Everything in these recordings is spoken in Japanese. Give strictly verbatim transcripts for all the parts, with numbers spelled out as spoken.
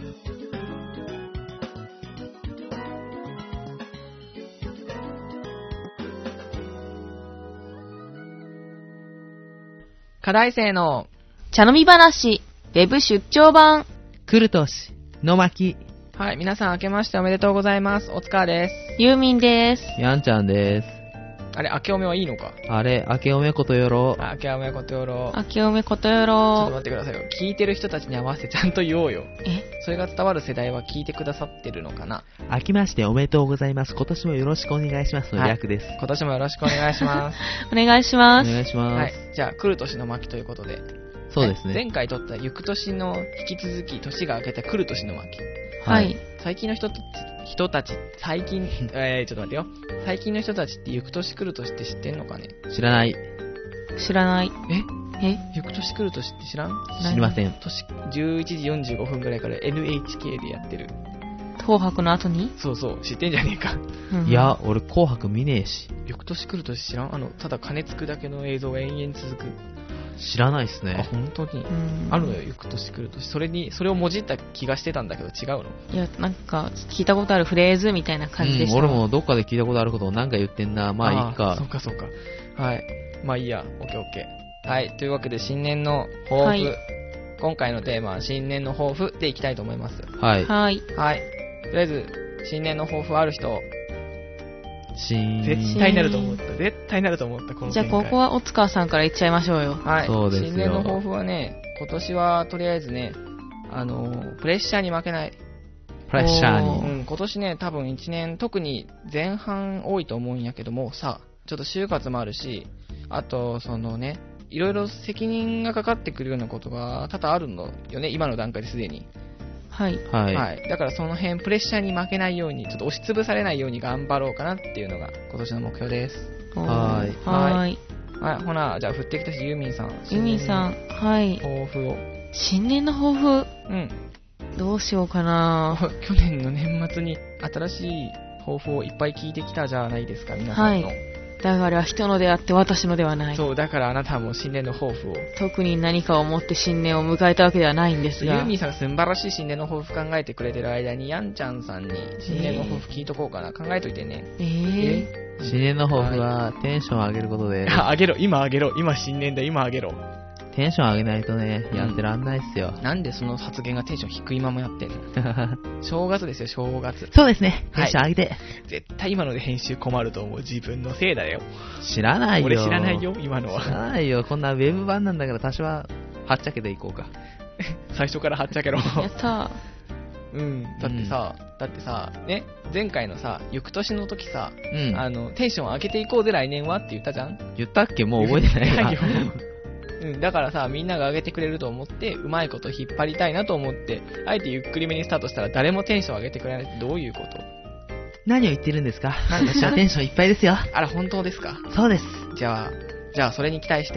課題生の茶飲み話、ウェブ出張版。 クルトシ、の巻。 はい、皆さん明けましておめでとうございます。おつかです。 ユーミンです。 やんちゃんです。 あれ、明けおめはいいのか？ あれ、明けおめことよろ。 明けおめことよろ。 明けおめことよろ。 ちょっと待ってくださいよ。聞いてる人たちに合わせてちゃんと言おうよ。 え？ それが伝わる世代は聞いてくださってるのかな？ 明けましておめでとうございます。今年もよろしくお願いしますの略です。 はい、今年もよろしくお願いします。 お願いします。 お願いします。 はい。じゃあ、来る年の巻ということで。 そうですね。 前回撮った行く年の引き続き年が明けた来る年の巻。 はい。 最近の人たち、人たち、最近、えー、ちょっと待ってよ。最近の人たちって行く年来る年って知ってんのかね？ 知らない。 知らない。 ええ行く年来る年って知らん？ 知りません。 年、じゅういちじよんじゅうごふんぐらいから エヌエイチケー でやってる。 東博の後に？ そうそう、知ってんじゃねえか。 うん、 いや、俺紅白見ねえし。 行く年来る年知らん？あの、ただ金つくだけの映像が延々続く。 知らないっすね。 あ、本当に。あるのよ、行く年来る年。それに、それをもじった気がしてたんだけど違うの？ いや、なんか、聞いたことあるフレーズみたいな感じでした。 うん、俺もどっかで聞いたことあることを何か言ってんな。まあいいか。 そうかそうか。はい。まあいいや、オッケーオッケー。はい。というわけで、新年の抱負。はい、今回のテーマは、新年の抱負でいきたいと思います。 はい。 はい。 はい。とりあえず、新年の抱負ある人、 新絶対なると思った。絶対なると思った、この展開。 じゃあ、ここはおつかさんから言っちゃいましょうよ。 はい。 そうですよ。 新年の抱負はね、今年はとりあえずね、あの、プレッシャーに負けない。 プレッシャーに。 うん、今年ね、多分いちねん、特に前半多いと思うんやけども、さ、ちょっと就活もあるし、あと、そのね、いろいろ責任がかかってくるようなことが多々あるのよね、今の段階ですでに。 はい。 はい。 はい。だからその辺、プレッシャーに負けないように、ちょっと押しつぶされないように頑張ろうかなっていうのが今年の目標です。 はい。 はい。 はい、ほな、じゃあ振ってきたし、ユーミンさん。 ユーミンさん、はい。 抱負を。 新年の抱負。 うん。 どうしようかな。 去年の年末に新しい抱負をいっぱい聞いてきたじゃないですか、皆さんの。はい。 だから人のであって私のではない。 そう、だからあなたも新年の抱負を。 特に何かを持って新年を迎えたわけではないんですが。 ユーミンさんが素晴らしい新年の抱負考えてくれてる間に、ヤンちゃんさんに新年の抱負聞いとこうかな。考えといてね。 えー、 えー、新年の抱負はテンション上げることで。 あ、上げろ、今上げろ、今新年だ、今上げろ。 テンション上げないとね、やってらんないっすよ。 うん、なんでその発言がテンション低いままやってんの？正月ですよ、正月。 そうですね、テンション上げて。はい、 絶対今ので編集困ると思う。自分のせいだよ。 知らないよ。 俺知らないよ、今のは。 知らないよ。こんなウェブ版なんだから多少は、はっちゃけていこうか。 最初からはっちゃけろ。 やったー。うん、だってさ、うん、だってさ、ね、前回のさ、翌年の時さ、うん、あの、テンション上げていこうぜ来年はって言ったじゃん？ 言ったっけ？もう覚えてないよ。 うん、だからさ、みんなが上げてくれると思って、うまいこと引っ張りたいなと思って、あえてゆっくりめにスタートしたら誰もテンション上げてくれないってどういうこと？ 何を言ってるんですか？私はテンションいっぱいですよ。 あら、本当ですか？ そうです。 じゃあ、じゃあそれに期待して。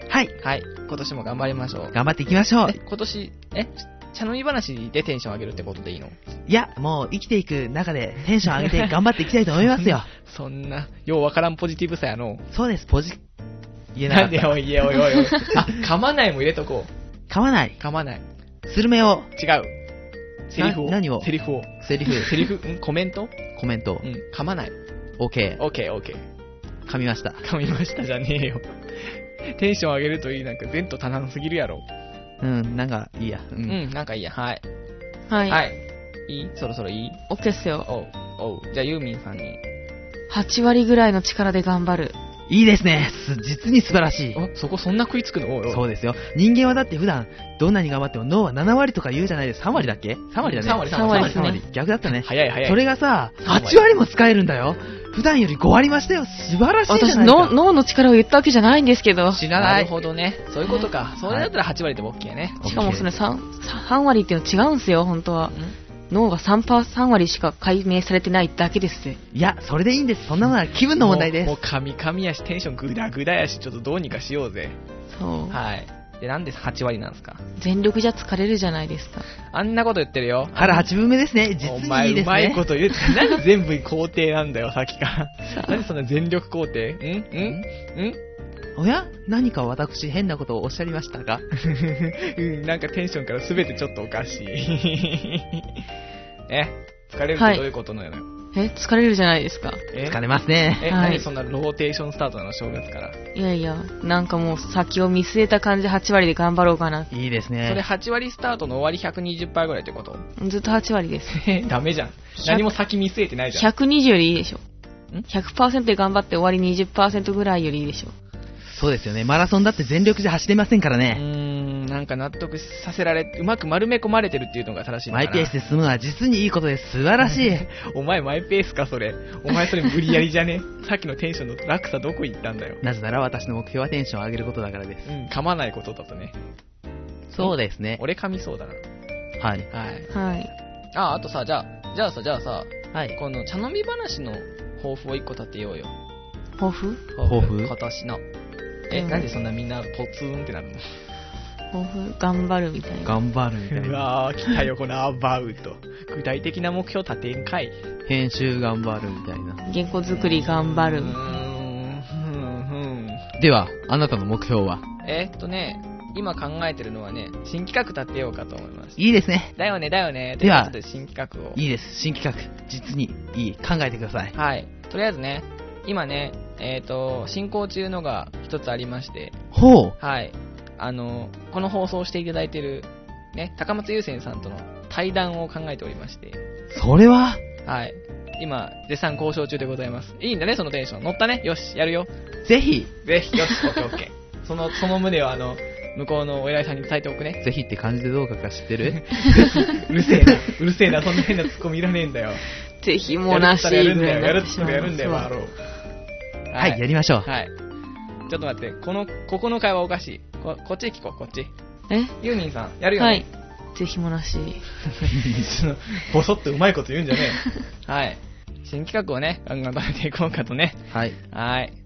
はい。 はい。今年も頑張りましょう。 頑張っていきましょう。 今年、え茶飲み話でテンション上げるってことでいいの？ いや、もう生きていく中でテンション上げて頑張っていきたいと思いますよ。 そんな、ようわからんポジティブさやの。 そうです、ポジ、 言えなかった。なんでおい、言えおいおいおい。あ、噛まないも入れとこう。 噛まない。 噛まない。 スルメを。 違う。セリフを。 何を？ セリフを。 セリフ。 セリフ、んコメント？ コメント。 うん、噛まない。 オーケー。 オーケー、オーケー。噛みました。 噛みましたじゃねえよ。テンション上げるといい、なんか前途多難すぎるやろ。 うん、なんかいいや。 うん、うん、なんかいいや。はい。 はい。 はい。いい？そろそろいい？ オッケーっすよ。 おう、おう。じゃあユーミンさんに。 はちわりぐらいの力で頑張る。 いいですね。実に素晴らしい。 お、そこそんな食いつくの？おいおい。 そうですよ。人間はだって普段、どんなに頑張っても脳はななわりとか言うじゃないですか。さんわりだっけ ?さん 割だね。 さん割、 さん割ですね。 逆だったね。 早い早い。 それがさ、はちわりも使えるんだよ。普段よりごわり増しだよ。素晴らしいじゃないですか。 私、脳の力を言ったわけじゃないんですけど。 知らない。なるほどね。そういうことか。それだったらはちわりでも OK ね。 しかもそれ 3, さん割っていうの違うんすよ、本当は。脳が さん, さん割しか解明されてないだけです。 いや、それでいいんです。そんなものは気分の問題です。 もう、もう神々やし、テンショングダグダやし、ちょっとどうにかしようぜ。 そう。 はい。で、なんではち割なんですか？ 全力じゃ疲れるじゃないですか。 あんなこと言ってるよ。 腹はちぶんめですね。実にいいですね。 お前うまいこと言って、なんで全部肯定なんだよ、さっきから。なんでそんな全力肯定？んんんおや何か私変なことをおっしゃりましたか？ うん、なんかテンションからすべてちょっとおかしい。え、疲れるってどういうことなのよ。 え、疲れるじゃないですか。 え疲れますね。 え、 はい何そんなローテーションスタートなの、正月から。 いやいや、なんかもう先を見据えた感じではち割で頑張ろうかな。 いいですそれね。 はち割スタートの終わり ひゃくにじゅっパーセント ぐらいってこと？ ずっとはち割です。 え、ダメじゃん。何も先見据えてないじゃん。 ひゃくにじゅうよりいいでしょ。 んひゃくパーセント で頑張って終わりにじゅっパーセント ぐらいよりいいでしょ。 そうですよね。マラソンだって全力じゃ走れませんからうーね。 ん、なんか納得させられ、うまく丸め込まれてるっていうのが正しいのかな。 マイペースで進むのは実にいいことです。素晴らしい。 お前マイペースかそれ。お前それ無理やりじゃね？さっきのテンションの落差どこ行ったんだよ。 なぜなら私の目標はテンションを上げることだからです。 うん、噛まないことだとね。 そうですね。 俺噛みそうだな。 はい。 はい。 はい。 あ、あとさ、じゃあ、じゃあさ、じゃあさ、 はい。 この茶飲み話の抱負を一個立てようよ。 抱負抱負今年の。え、 うんなんでそんなみんなポツンってなるの？ 抱負頑張るみたいな。 頑張るみたいうな。 わー、来たよ、このアバウト。具体的な目標立てんかい。 編集頑張るみたいな。 原稿作り頑張るうーん、 みたいな。 ふん、ふん。 では、あなたの目標は？ えーっとね、今考えてるのはね、新企画立てようかと思います。 いいですね。 だよね、だよね。 ではということで新企画を。 いいです。新企画。実にいい。考えてください。 はい。とりあえずね、今ね、えーっと、進行中のが一つありまして、 ほう。 はい。あの、この放送をしていただいている、ね、高松優先さんとの対談を考えておりまして、 それは、 はい。今、絶賛交渉中でございます。いいんだね、そのテンション。乗ったね。よし、やるよ。 ぜひ、 ぜひ、よし、オッケーオッケー。その、その旨をあの、向こうのお偉いさんに伝えておくね。 ぜひって感じでどうかか知ってる？ うるせえな、うるせえな、そんな変なツッコミいらねえんだよ。 ぜひもなしやるっつったらやぐらいるんだよ、やるっつったらやるんだよ、 そうバロー。 はい、やりましょう。 はい。ちょっと待って、この、ここの会話おかしい。こ、こっち聞こう、こっち。 えユーミンさん、やるよね。 はい。ぜひもなし。 そのボソッとうまいこと言うんじゃねえ。はい。新企画をね、ガンガン食べていこうかとね。 はい。 はい。